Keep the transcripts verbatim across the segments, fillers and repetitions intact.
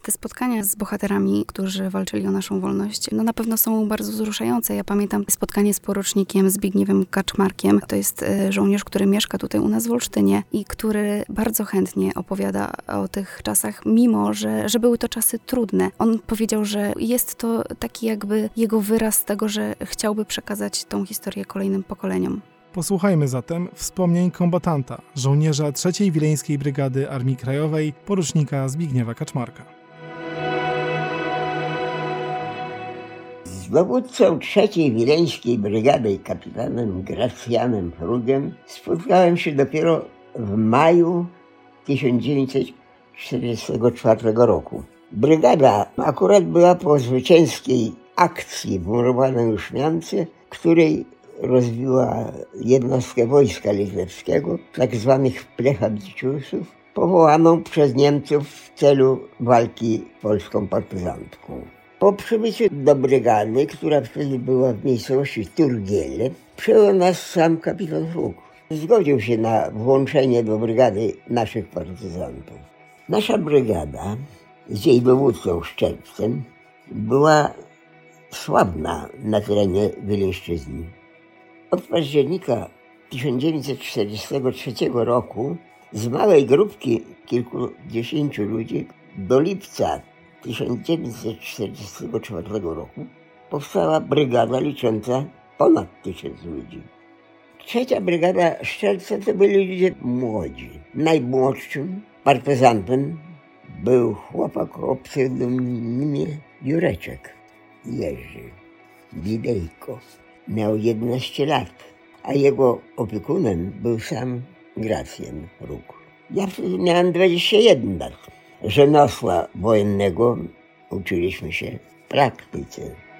Te spotkania z bohaterami, którzy walczyli o naszą wolność, no na pewno są bardzo wzruszające. Ja pamiętam spotkanie z porucznikiem Zbigniewem Kaczmarkiem. To jest żołnierz, który mieszka tutaj u nas w Olsztynie i który bardzo chętnie opowiada o tych czasach, mimo że, że były to czasy trudne. On powiedział, że jest to taki jakby jego wyraz tego, że chciałby przekazać tą historię kolejnym pokoleniom. Posłuchajmy zatem wspomnień kombatanta, żołnierza trzeciej Wileńskiej Brygady Armii Krajowej, porucznika Zbigniewa Kaczmarka. Z dowódcą trzeciej Wileńskiej Brygady, kapitanem Gracjanem Frugiem, spotkałem się dopiero w maju tysiąc dziewięćset czterdziestego czwartego roku. Brygada akurat była po zwycięskiej akcji w murowanej Uszmiance, której rozbiła jednostkę wojska litewskiego, tak zwanych plechabiciusów, powołaną przez Niemców w celu walki z polską partyzantką. Po przybyciu do brygady, która wtedy była w miejscowości Turgiele, przyjął nas sam kapitan Frug. Zgodził się na włączenie do brygady naszych partyzantów. Nasza brygada z jej dowódcą Szczerbcem była sławna na terenie Wileńszczyzny. Od października tysiąc dziewięćset czterdziestego trzeciego roku z małej grupki kilkudziesięciu ludzi do lipca tysiąc dziewięćset czterdziestego czwartego roku powstała brygada licząca ponad tysiąc ludzi. Trzecia brygada Szczelca to byli ludzie młodzi. Najmłodszym partyzantem był chłopak o pseudonimie Jureczek Jerzy Widejko. Miał jedenaście lat, a jego opiekunem był sam Gracjan Frug. Ja wtedy miałem dwadzieścia jeden lat. Rzemiosła wojennego uczyliśmy się w praktyce.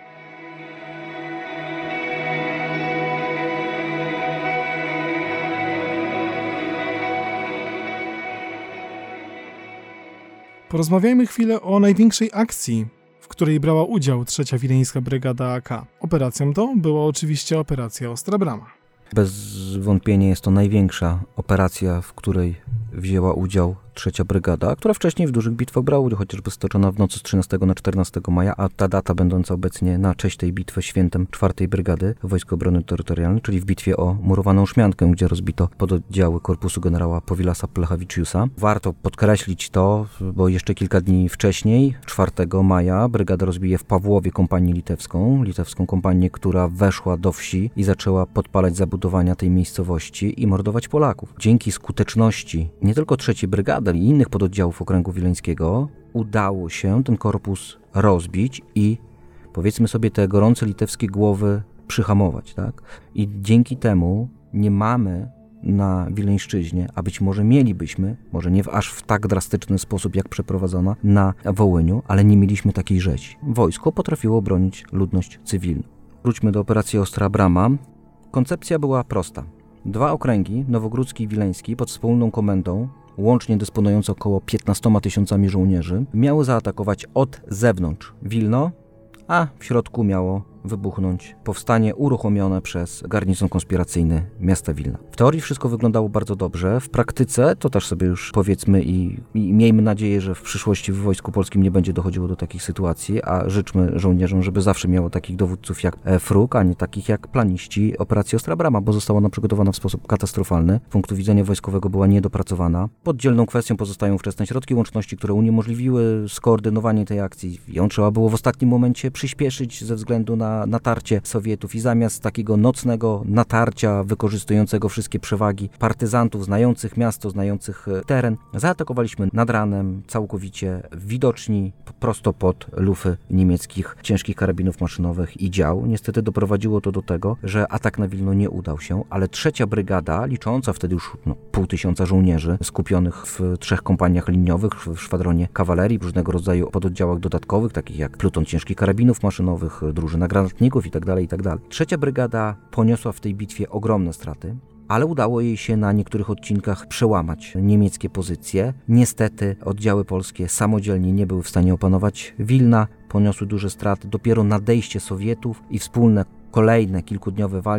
Porozmawiajmy chwilę o największej akcji, w której brała udział trzecia Wileńska Brygada A K. Operacją tą była oczywiście operacja Ostra Brama. Bez wątpienia jest to największa operacja, w której wzięła udział trzecia Brygada, która wcześniej w dużych bitwach brała udział, chociażby stoczona w nocy z trzynastego na czternastego maja, a ta data będąca obecnie na cześć tej bitwy świętem czwartej Brygady Wojsk Obrony Terytorialnej, czyli w bitwie o murowaną Szmiankę, gdzie rozbito pododdziały korpusu generała Powilasa Plechaviciusa. Warto podkreślić to, bo jeszcze kilka dni wcześniej, czwartego maja, brygada rozbije w Pawłowie kompanię litewską, litewską kompanię, która weszła do wsi i zaczęła podpalać zabudowania tej miejscowości i mordować Polaków. Dzięki skuteczności nie tylko trzeciej Brygady, i innych pododdziałów okręgu wileńskiego udało się ten korpus rozbić i powiedzmy sobie te gorące litewskie głowy przyhamować, tak? I dzięki temu nie mamy na Wileńszczyźnie, a być może mielibyśmy, może nie w aż w tak drastyczny sposób jak przeprowadzona na Wołyniu, ale nie mieliśmy takiej rzezi. Wojsko potrafiło bronić ludność cywilną. Wróćmy do operacji Ostra Brama. Koncepcja była prosta. Dwa okręgi, Nowogródzki i Wileński, pod wspólną komendą, łącznie dysponujące około piętnastoma tysiącami żołnierzy, miały zaatakować od zewnątrz Wilno, a w środku miało wybuchnąć powstanie uruchomione przez garnizon konspiracyjny miasta Wilna. W teorii wszystko wyglądało bardzo dobrze, w praktyce to też sobie już powiedzmy i, i miejmy nadzieję, że w przyszłości w Wojsku Polskim nie będzie dochodziło do takich sytuacji, a życzmy żołnierzom, żeby zawsze miało takich dowódców jak Frug, a nie takich jak planiści operacji Ostra Brama, bo została ona przygotowana w sposób katastrofalny. Z punktu widzenia wojskowego była niedopracowana. Poddzielną kwestią pozostają ówczesne środki łączności, które uniemożliwiły skoordynowanie tej akcji. Ją trzeba było w ostatnim momencie przyspieszyć ze względu na natarcie Sowietów i zamiast takiego nocnego natarcia wykorzystującego wszystkie przewagi partyzantów znających miasto, znających teren, zaatakowaliśmy nad ranem całkowicie widoczni prosto pod lufy niemieckich ciężkich karabinów maszynowych i dział. Niestety doprowadziło to do tego, że atak na Wilno nie udał się, ale trzecia brygada, licząca wtedy już no, pół tysiąca żołnierzy skupionych w trzech kompaniach liniowych, w szwadronie kawalerii, w różnego rodzaju pododdziałach dodatkowych, takich jak pluton ciężkich karabinów maszynowych, drużyna granatników itd., itd. Trzecia brygada poniosła w tej bitwie ogromne straty, ale udało jej się na niektórych odcinkach przełamać niemieckie pozycje. Niestety oddziały polskie samodzielnie nie były w stanie opanować Wilna, poniosły duże straty. Dopiero nadejście Sowietów i wspólne kolejne kilkudniowe walki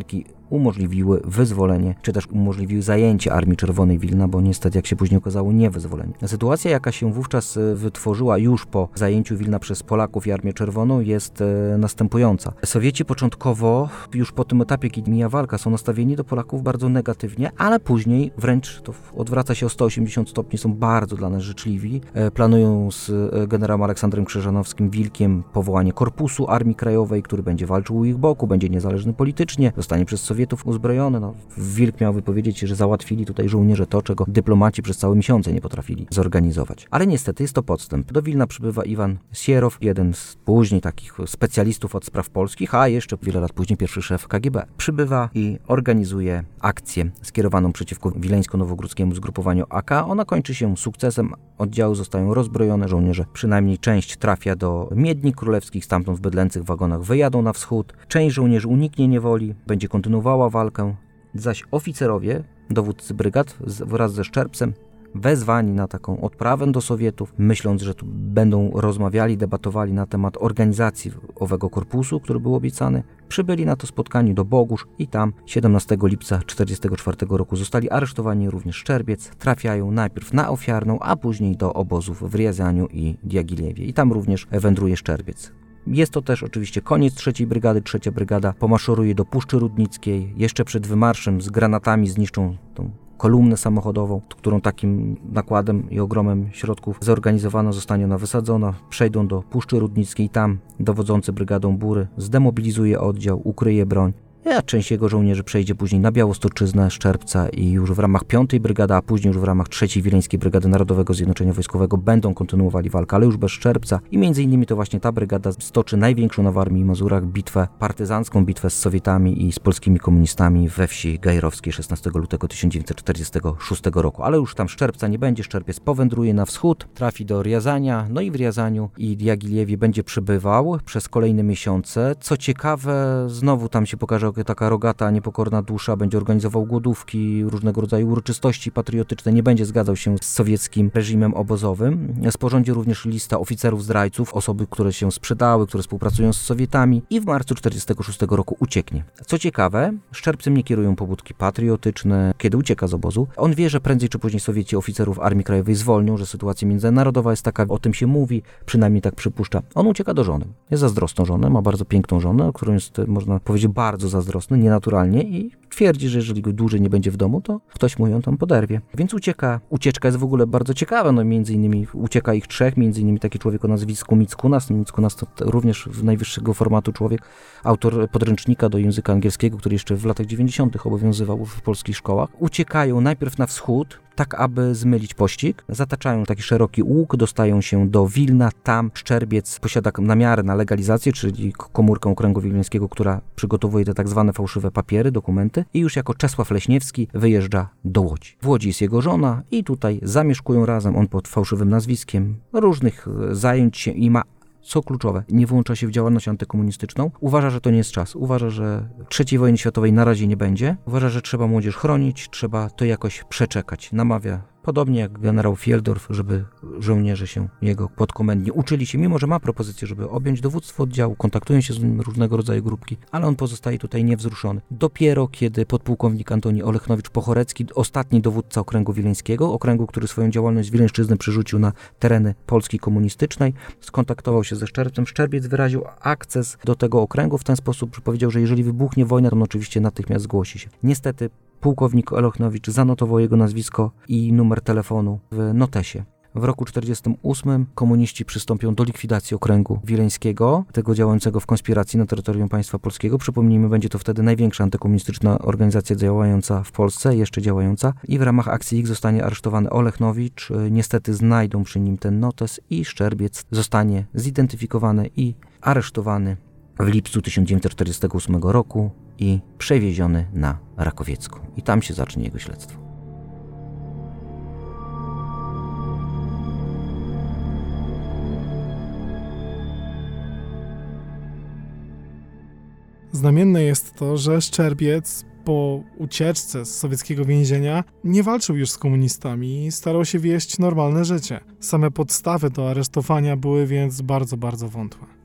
umożliwiły wyzwolenie, czy też umożliwiły zajęcie Armii Czerwonej Wilna, bo niestety, jak się później okazało, nie wyzwolenie. Sytuacja, jaka się wówczas wytworzyła już po zajęciu Wilna przez Polaków i Armię Czerwoną, jest e, następująca. Sowieci początkowo, już po tym etapie, kiedy mija walka, są nastawieni do Polaków bardzo negatywnie, ale później wręcz to odwraca się o sto osiemdziesiąt stopni, są bardzo dla nas życzliwi. E, planują z e, generałem Aleksandrem Krzyżanowskim Wilkiem powołanie korpusu Armii Krajowej, który będzie walczył u ich boku, będzie niezależny politycznie, zostanie przez Sowietów uzbrojony. No, Wilk miał wypowiedzieć, że załatwili tutaj żołnierze to, czego dyplomaci przez całe miesiące nie potrafili zorganizować. Ale niestety jest to podstęp. Do Wilna przybywa Iwan Sierow, jeden z później takich specjalistów od spraw polskich, a jeszcze wiele lat później pierwszy szef K G B. Przybywa i organizuje akcję skierowaną przeciwko wileńsko-nowogródzkiemu zgrupowaniu A K. Ona kończy się sukcesem. Oddziały zostają rozbrojone, żołnierze, przynajmniej część trafia do Miedni Królewskich, stamtąd w bydlęcych wagonach wyjadą na wschód. Część żołnierzy uniknie niewoli, będzie kontynuowała walkę, zaś oficerowie, dowódcy brygad wraz ze Szczerbcem, wezwani na taką odprawę do Sowietów, myśląc, że tu będą rozmawiali, debatowali na temat organizacji owego korpusu, który był obiecany, przybyli na to spotkanie do Bogusz i tam siedemnastego lipca tysiąc dziewięćset czterdziestego czwartego roku zostali aresztowani również Szczerbiec, trafiają najpierw na Ofiarną, a później do obozów w Riazaniu i Diagiliewie i tam również wędruje Szczerbiec. Jest to też oczywiście koniec trzeciej brygady. Trzecia brygada pomaszeruje do Puszczy Rudnickiej. Jeszcze przed wymarszem z granatami zniszczą tą kolumnę samochodową, którą takim nakładem i ogromem środków zorganizowana zostanie ona wysadzona. Przejdą do Puszczy Rudnickiej. Tam dowodzący brygadą Bury zdemobilizuje oddział, ukryje broń. A część jego żołnierzy przejdzie później na Białostoczyznę, Szczerbca i już w ramach piątej brygady, a później już w ramach trzeciej Wileńskiej Brygady Narodowego Zjednoczenia Wojskowego będą kontynuowali walkę, ale już bez Szczerbca i między innymi to właśnie ta brygada stoczy największą na Warmii i Mazurach bitwę partyzancką, bitwę z Sowietami i z polskimi komunistami we wsi Gajrowskiej szesnastego lutego tysiąc dziewięćset czterdziestego szóstego roku. Ale już tam Szczerbca nie będzie, Szczerbiec powędruje na wschód, trafi do Riazania, no i w Riazaniu i Diagiliewie będzie przybywał przez kolejne miesiące. Co ciekawe, znowu tam się pokaże taka rogata, niepokorna dusza, będzie organizował głodówki, różnego rodzaju uroczystości patriotyczne, nie będzie zgadzał się z sowieckim reżimem obozowym. Sporządzi również lista oficerów zdrajców, osoby, które się sprzedały, które współpracują z Sowietami i w marcu tysiąc dziewięćset czterdziestego szóstego roku ucieknie. Co ciekawe, Szczerbcem nie kierują pobudki patriotyczne, kiedy ucieka z obozu. On wie, że prędzej czy później Sowieci oficerów Armii Krajowej zwolnią, że sytuacja międzynarodowa jest taka, o tym się mówi, przynajmniej tak przypuszcza. On ucieka do żony. Jest zazdrosną żonę, ma bardzo piękną żonę, którą jest, można powiedzieć, bardzo zazdrosny, nienaturalnie i twierdzi, że jeżeli go dłużej nie będzie w domu, to ktoś mu ją tam poderwie. Więc ucieka. Ucieczka jest w ogóle bardzo ciekawa, no między innymi ucieka ich trzech, między innymi taki człowiek o nazwisku Mickunas. Mickunas to również najwyższego formatu człowiek, autor podręcznika do języka angielskiego, który jeszcze w latach dziewięćdziesiątych obowiązywał w polskich szkołach. Uciekają najpierw na wschód, tak aby zmylić pościg. Zataczają taki szeroki łuk, dostają się do Wilna, tam Szczerbiec posiada namiary na legalizację, czyli komórkę Okręgu Wileńskiego, która przygotowuje te tak zwane fałszywe papiery, dokumenty i już jako Czesław Leśniewski wyjeżdża do Łodzi. W Łodzi jest jego żona i tutaj zamieszkują razem, on pod fałszywym nazwiskiem, różnych zajęć się i ma. Co kluczowe, nie włącza się w działalność antykomunistyczną. Uważa, że to nie jest czas. Uważa, że trzeciej wojny światowej na razie nie będzie. Uważa, że trzeba młodzież chronić, trzeba to jakoś przeczekać. Namawia, podobnie jak generał Fieldorf, żeby żołnierze się jego podkomendnie uczyli się, mimo że ma propozycję, żeby objąć dowództwo oddziału, kontaktują się z nim różnego rodzaju grupki, ale on pozostaje tutaj niewzruszony. Dopiero kiedy podpułkownik Antoni Olechnowicz-Pochorecki, ostatni dowódca Okręgu Wileńskiego, okręgu, który swoją działalność z Wileńszczyzny przerzucił na tereny Polski komunistycznej, skontaktował się ze Szczerbcem. Szczerbiec wyraził akces do tego okręgu w ten sposób, że powiedział, że jeżeli wybuchnie wojna, to on oczywiście natychmiast zgłosi się. Niestety pułkownik Olechnowicz zanotował jego nazwisko i numer telefonu w notesie. W roku czterdziestym ósmym komuniści przystąpią do likwidacji Okręgu Wileńskiego, tego działającego w konspiracji na terytorium państwa polskiego. Przypomnijmy, będzie to wtedy największa antykomunistyczna organizacja działająca w Polsce, jeszcze działająca. I w ramach akcji ich zostanie aresztowany Olechnowicz. Niestety znajdą przy nim ten notes i Szczerbiec zostanie zidentyfikowany i aresztowany w lipcu tysiąc dziewięćset czterdziestego ósmego roku i przewieziony na Rakowiecką. I tam się zacznie jego śledztwo. Znamienne jest to, że Szczerbiec po ucieczce z sowieckiego więzienia nie walczył już z komunistami i starał się wieść normalne życie. Same podstawy do aresztowania były więc bardzo, bardzo wątłe.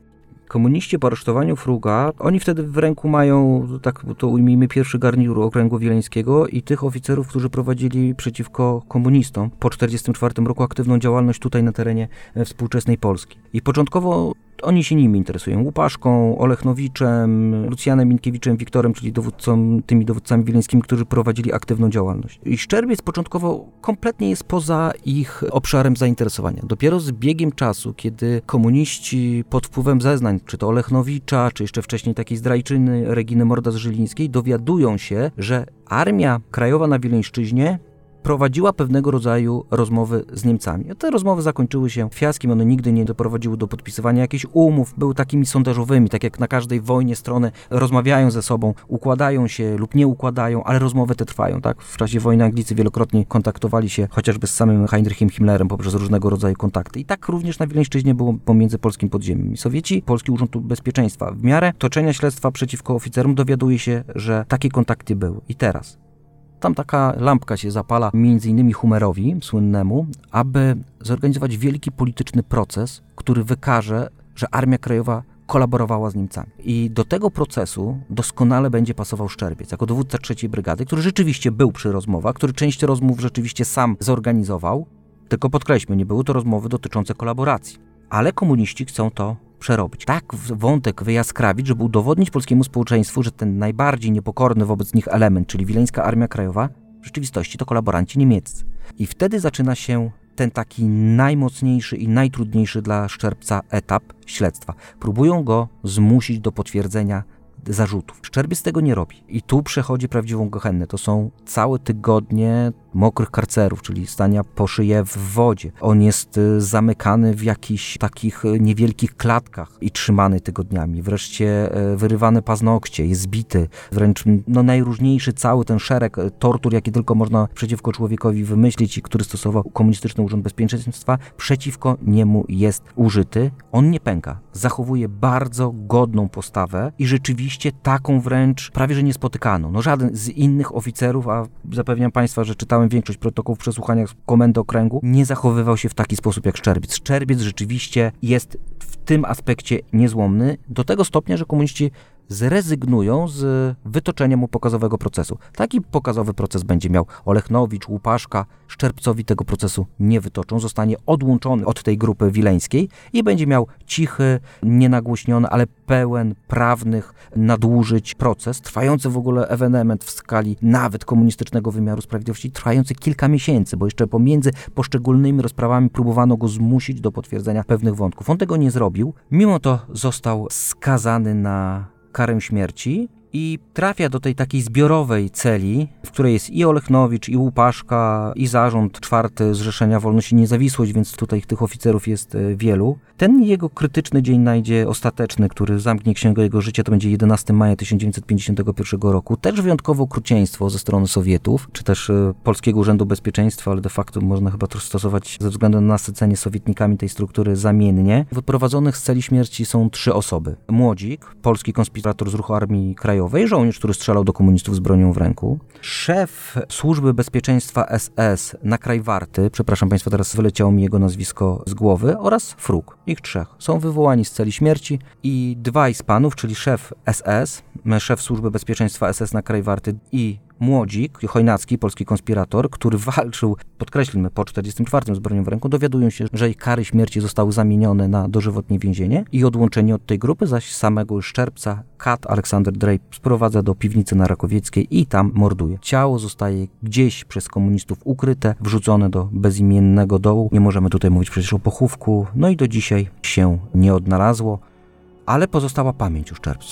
Komuniści po aresztowaniu Fruga, oni wtedy w ręku mają, tak to ujmijmy, pierwszy garnitur okręgu wileńskiego i tych oficerów, którzy prowadzili przeciwko komunistom po czterdziestym czwartym roku aktywną działalność tutaj na terenie współczesnej Polski. I początkowo oni się nimi interesują. Łupaszką, Olechnowiczem, Lucjanem Minkiewiczem, Wiktorem, czyli dowódcą, tymi dowódcami wileńskimi, którzy prowadzili aktywną działalność. I Szczerbiec początkowo kompletnie jest poza ich obszarem zainteresowania. Dopiero z biegiem czasu, kiedy komuniści pod wpływem zeznań, czy to Olechnowicza, czy jeszcze wcześniej takiej zdrajczyny Reginy Mordas-Żylińskiej, dowiadują się, że Armia Krajowa na Wileńszczyźnie prowadziła pewnego rodzaju rozmowy z Niemcami. Te rozmowy zakończyły się fiaskiem, one nigdy nie doprowadziły do podpisywania jakichś umów, były takimi sondażowymi, tak jak na każdej wojnie strony rozmawiają ze sobą, układają się lub nie układają, ale rozmowy te trwają, tak? W czasie wojny Anglicy wielokrotnie kontaktowali się chociażby z samym Heinrichem Himmlerem poprzez różnego rodzaju kontakty. I tak również na Wileńszczyźnie było pomiędzy polskim podziemiem. I Sowieci, Polski Urząd Bezpieczeństwa, w miarę toczenia śledztwa przeciwko oficerom dowiaduje się, że takie kontakty były. I teraz tam taka lampka się zapala między innymi Humerowi, słynnemu, aby zorganizować wielki polityczny proces, który wykaże, że Armia Krajowa kolaborowała z Niemcami. I do tego procesu doskonale będzie pasował Szczerbiec, jako dowódca trzeciej Brygady, który rzeczywiście był przy rozmowach, który część rozmów rzeczywiście sam zorganizował, tylko podkreślmy, nie były to rozmowy dotyczące kolaboracji. Ale komuniści chcą to przerobić. Tak wątek wyjaskrawić, żeby udowodnić polskiemu społeczeństwu, że ten najbardziej niepokorny wobec nich element, czyli Wileńska Armia Krajowa, w rzeczywistości to kolaboranci niemieccy. I wtedy zaczyna się ten taki najmocniejszy i najtrudniejszy dla Szczerbca etap śledztwa. Próbują go zmusić do potwierdzenia zarzutów. Szczerbiec tego nie robi. I tu przechodzi prawdziwą gehennę. To są całe tygodnie mokrych karcerów, czyli stania po szyję w wodzie. On jest zamykany w jakichś takich niewielkich klatkach i trzymany tygodniami. Wreszcie wyrywane paznokcie, jest zbity. Wręcz no, najróżniejszy cały ten szereg tortur, jaki tylko można przeciwko człowiekowi wymyślić i który stosował Komunistyczny Urząd Bezpieczeństwa, przeciwko niemu jest użyty. On nie pęka. Zachowuje bardzo godną postawę i rzeczywiście taką wręcz prawie że niespotykaną. No żaden z innych oficerów, a zapewniam Państwa, że czytałem większość protokołów w przesłuchaniach komendy okręgu, nie zachowywał się w taki sposób jak Szczerbiec. Szczerbiec rzeczywiście jest w tym aspekcie niezłomny, do tego stopnia, że komuniści zrezygnują z wytoczenia mu pokazowego procesu. Taki pokazowy proces będzie miał Olechnowicz, Łupaszka. Szczerbcowi tego procesu nie wytoczą. Zostanie odłączony od tej grupy wileńskiej i będzie miał cichy, nienagłośniony, ale pełen prawnych nadużyć proces, trwający w ogóle ewenement w skali nawet komunistycznego wymiaru sprawiedliwości, trwający kilka miesięcy, bo jeszcze pomiędzy poszczególnymi rozprawami próbowano go zmusić do potwierdzenia pewnych wątków. On tego nie zrobił. Mimo to został skazany na karę śmierci i trafia do tej takiej zbiorowej celi, w której jest i Olechnowicz, i Łupaszka, i zarząd czwarty Zrzeszenia Wolność i Niezawisłość, więc tutaj tych oficerów jest wielu. Ten jego krytyczny dzień najdzie ostateczny, który zamknie księgę jego życia, to będzie jedenastego maja tysiąc dziewięćset pięćdziesiątego pierwszego roku. Też wyjątkowo okrucieństwo ze strony Sowietów, czy też Polskiego Urzędu Bezpieczeństwa, ale de facto można chyba to stosować ze względu na nasycenie sowietnikami tej struktury zamiennie. Wyprowadzonych z celi śmierci są trzy osoby. Młodzik, polski konspirator z ruchu Armii Krajowej, żołnierz, który strzelał do komunistów z bronią w ręku, szef Służby Bezpieczeństwa S S na kraj Warty, przepraszam Państwa, teraz wyleciało mi jego nazwisko z głowy, oraz Fruk. Ich trzech są wywołani z celi śmierci i dwaj z panów, czyli szef S S, szef Służby Bezpieczeństwa S S na kraj Warty i Młodzik, Chojnacki, polski konspirator, który walczył, podkreślmy, po czterdziestym czwartym z bronią w ręku, dowiadują się, że ich kary śmierci zostały zamienione na dożywotnie więzienie i odłączenie od tej grupy, zaś samego Szczerbca kat Aleksander Drejp sprowadza do piwnicy na Rakowieckiej i tam morduje. Ciało zostaje gdzieś przez komunistów ukryte, wrzucone do bezimiennego dołu. Nie możemy tutaj mówić przecież o pochówku, no i do dzisiaj się nie odnalazło, ale pozostała pamięć o Szczerbcu.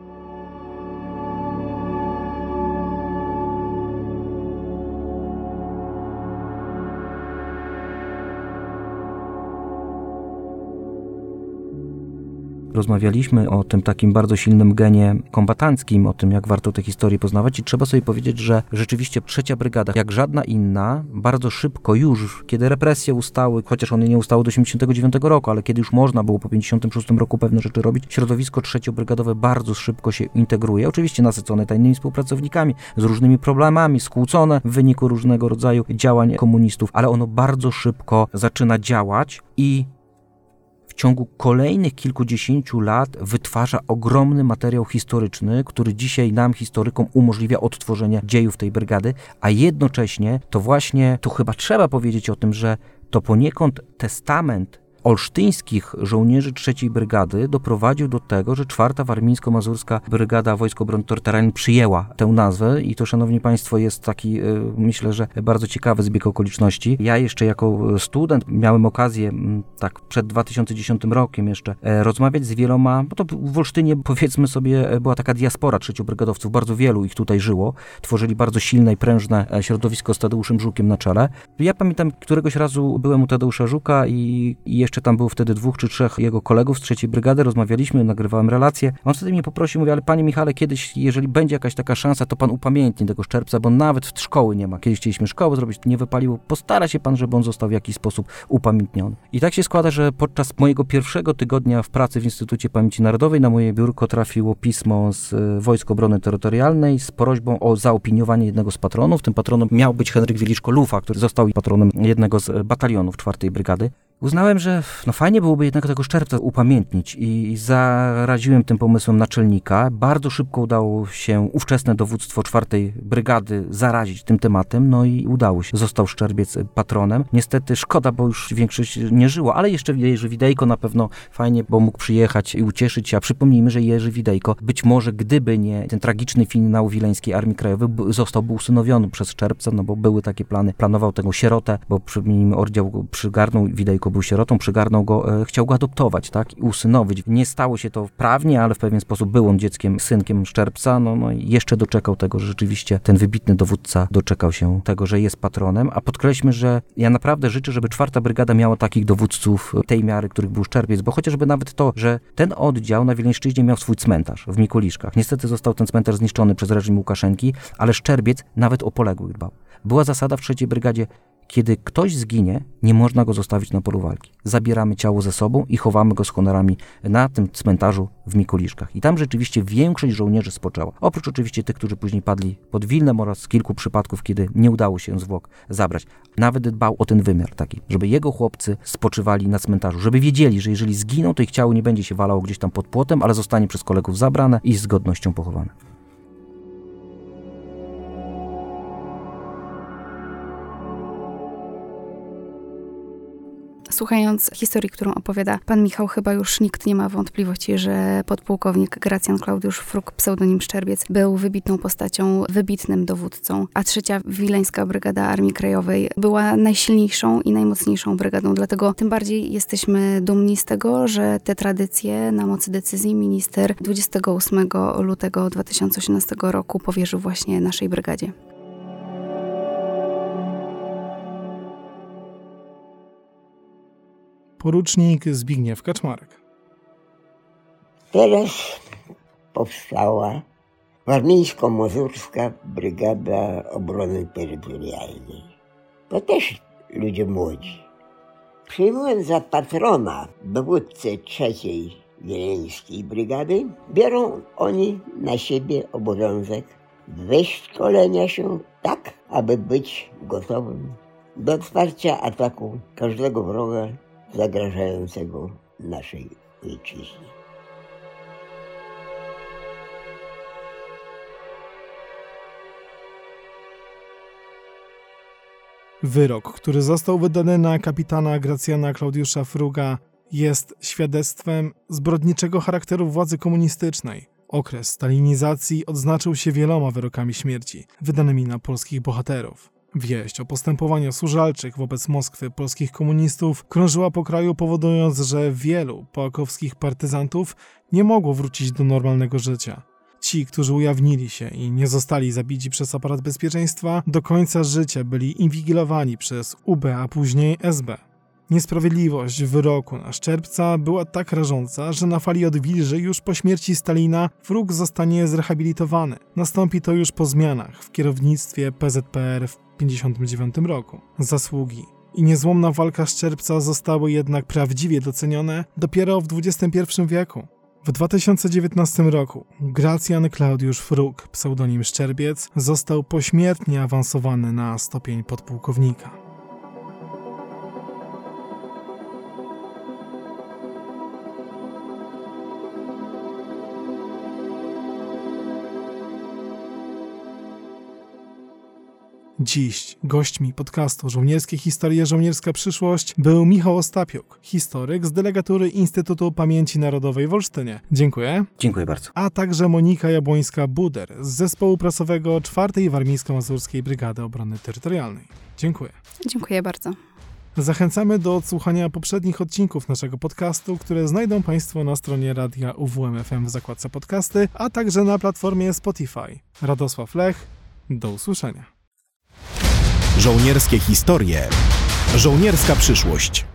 Rozmawialiśmy o tym takim bardzo silnym genie kombatanckim, o tym, jak warto tę historię poznawać i trzeba sobie powiedzieć, że rzeczywiście trzecia Brygada, jak żadna inna, bardzo szybko już, kiedy represje ustały, chociaż one nie ustały do osiemdziesiątego dziewiątego roku, ale kiedy już można było po pięćdziesiątym szóstym roku pewne rzeczy robić, środowisko trzeciobrygadowe bardzo szybko się integruje, oczywiście nasycone tajnymi współpracownikami, z różnymi problemami, skłócone w wyniku różnego rodzaju działań komunistów, ale ono bardzo szybko zaczyna działać i w ciągu kolejnych kilkudziesięciu lat wytwarza ogromny materiał historyczny, który dzisiaj nam, historykom, umożliwia odtworzenie dziejów tej brygady, a jednocześnie to właśnie, tu chyba trzeba powiedzieć o tym, że to poniekąd testament olsztyńskich żołnierzy trzeciej Brygady doprowadził do tego, że czwarta Warmińsko-Mazurska Brygada Wojsk Obrony Terytorialnej przyjęła tę nazwę i to, szanowni państwo, jest taki, myślę, że bardzo ciekawy zbieg okoliczności. Ja jeszcze jako student miałem okazję, tak przed dwa tysiące dziesiątym rokiem jeszcze, rozmawiać z wieloma, bo to w Olsztynie, powiedzmy sobie, była taka diaspora trzeciobrygadowców, bardzo wielu ich tutaj żyło, tworzyli bardzo silne i prężne środowisko z Tadeuszem Żukiem na czele. Ja pamiętam, któregoś razu byłem u Tadeusza Żuka i, i jeszcze Jeszcze tam było wtedy dwóch czy trzech jego kolegów z trzeciej Brygady, rozmawialiśmy, nagrywałem relacje. On wtedy mnie poprosił, mówi, ale panie Michale, kiedyś, jeżeli będzie jakaś taka szansa, to pan upamiętni tego Szczerbca, bo nawet w szkoły nie ma. Kiedyś chcieliśmy szkołę zrobić, to nie wypaliło. Postara się pan, żeby on został w jakiś sposób upamiętniony. I tak się składa, że podczas mojego pierwszego tygodnia w pracy w Instytucie Pamięci Narodowej na moje biurko trafiło pismo z Wojsk Obrony Terytorialnej z prośbą o zaopiniowanie jednego z patronów. Tym patronem miał być Henryk Wieliczko-Lufa, który został patronem jednego z batalionów czwartej Brygady. Uznałem, że no fajnie byłoby jednak tego Szczerbca upamiętnić i zaraziłem tym pomysłem naczelnika. Bardzo szybko udało się ówczesne dowództwo czwartej Brygady zarazić tym tematem, no i udało się. Został Szczerbiec patronem. Niestety szkoda, bo już większość nie żyło, ale jeszcze Jerzy Widejko na pewno fajnie, bo mógł przyjechać i ucieszyć się. A przypomnijmy, że Jerzy Widejko, być może gdyby nie ten tragiczny finał Wileńskiej Armii Krajowej, zostałby usynowiony przez Szczerbca, no bo były takie plany. Planował tego sierotę, bo przypomnijmy, oddział przygarnął, Widejko był sierotą, przygarnął go, e, chciał go adoptować, tak, i usynowić. Nie stało się to prawnie, ale w pewien sposób był on dzieckiem, synkiem Szczerbca, no, no i jeszcze doczekał tego, że rzeczywiście ten wybitny dowódca doczekał się tego, że jest patronem, a podkreślmy, że ja naprawdę życzę, żeby czwarta Brygada miała takich dowódców tej miary, których był Szczerbiec, bo chociażby nawet to, że ten oddział na Wileńszczyźnie miał swój cmentarz w Mikuliszkach. Niestety został ten cmentarz zniszczony przez reżim Łukaszenki, ale Szczerbiec nawet o poległych dbał. Była zasada w trzeciej Brygadzie: kiedy ktoś zginie, nie można go zostawić na polu walki. Zabieramy ciało ze sobą i chowamy go z honorami na tym cmentarzu w Mikuliszkach. I tam rzeczywiście większość żołnierzy spoczęła. Oprócz oczywiście tych, którzy później padli pod Wilnem oraz kilku przypadków, kiedy nie udało się zwłok zabrać. Nawet dbał o ten wymiar taki, żeby jego chłopcy spoczywali na cmentarzu, żeby wiedzieli, że jeżeli zginą, to ich ciało nie będzie się walało gdzieś tam pod płotem, ale zostanie przez kolegów zabrane i z godnością pochowane. Słuchając historii, którą opowiada pan Michał, chyba już nikt nie ma wątpliwości, że podpułkownik Gracjan Klaudiusz Fruk, pseudonim Szczerbiec, był wybitną postacią, wybitnym dowódcą, a trzecia Wileńska Brygada Armii Krajowej była najsilniejszą i najmocniejszą brygadą, dlatego tym bardziej jesteśmy dumni z tego, że te tradycje na mocy decyzji minister dwudziestego ósmego lutego dwa tysiące osiemnastego roku powierzył właśnie naszej brygadzie. Porucznik Zbigniew Kaczmarek. Teraz powstała Warmińsko-Mazurska Brygada Obrony Terytorialnej. To też ludzie młodzi. Przyjmując za patrona dowódcę trzeciej Wileńskiej Brygady, biorą oni na siebie obowiązek wyszkolenia się tak, aby być gotowym do otwarcia ataku każdego wroga zagrażającego naszej ojczyźnie. Wyrok, który został wydany na kapitana Gracjana Klaudiusza Fruga, jest świadectwem zbrodniczego charakteru władzy komunistycznej. Okres stalinizacji odznaczył się wieloma wyrokami śmierci, wydanymi na polskich bohaterów. Wieść o postępowaniach służalczych wobec Moskwy polskich komunistów krążyła po kraju, powodując, że wielu połakowskich partyzantów nie mogło wrócić do normalnego życia. Ci, którzy ujawnili się i nie zostali zabici przez aparat bezpieczeństwa, do końca życia byli inwigilowani przez U B, a później S B. Niesprawiedliwość wyroku na Szczerbca była tak rażąca, że na fali odwilży już po śmierci Stalina Fruk zostanie zrehabilitowany. Nastąpi to już po zmianach w kierownictwie P Z P R w tysiąc dziewięćset pięćdziesiątym dziewiątym roku. Zasługi i niezłomna walka Szczerbca zostały jednak prawdziwie docenione dopiero w dwudziestym pierwszym wieku. W dwa tysiące dziewiętnastym roku Gracjan Klaudiusz Fruk, pseudonim Szczerbiec, został pośmiertnie awansowany na stopień podpułkownika. Dziś gośćmi podcastu Żołnierskie Historie, Żołnierska Przyszłość był Michał Ostapiuk, historyk z delegatury Instytutu Pamięci Narodowej w Olsztynie. Dziękuję. Dziękuję bardzo. A także Monika Jabłońska-Buder z zespołu prasowego czwartej Warmińsko-Mazurskiej Brygady Obrony Terytorialnej. Dziękuję. Dziękuję bardzo. Zachęcamy do odsłuchania poprzednich odcinków naszego podcastu, które znajdą Państwo na stronie radia U W M F M w zakładce podcasty, a także na platformie Spotify. Radosław Lech, do usłyszenia. Żołnierskie historie, żołnierska przyszłość.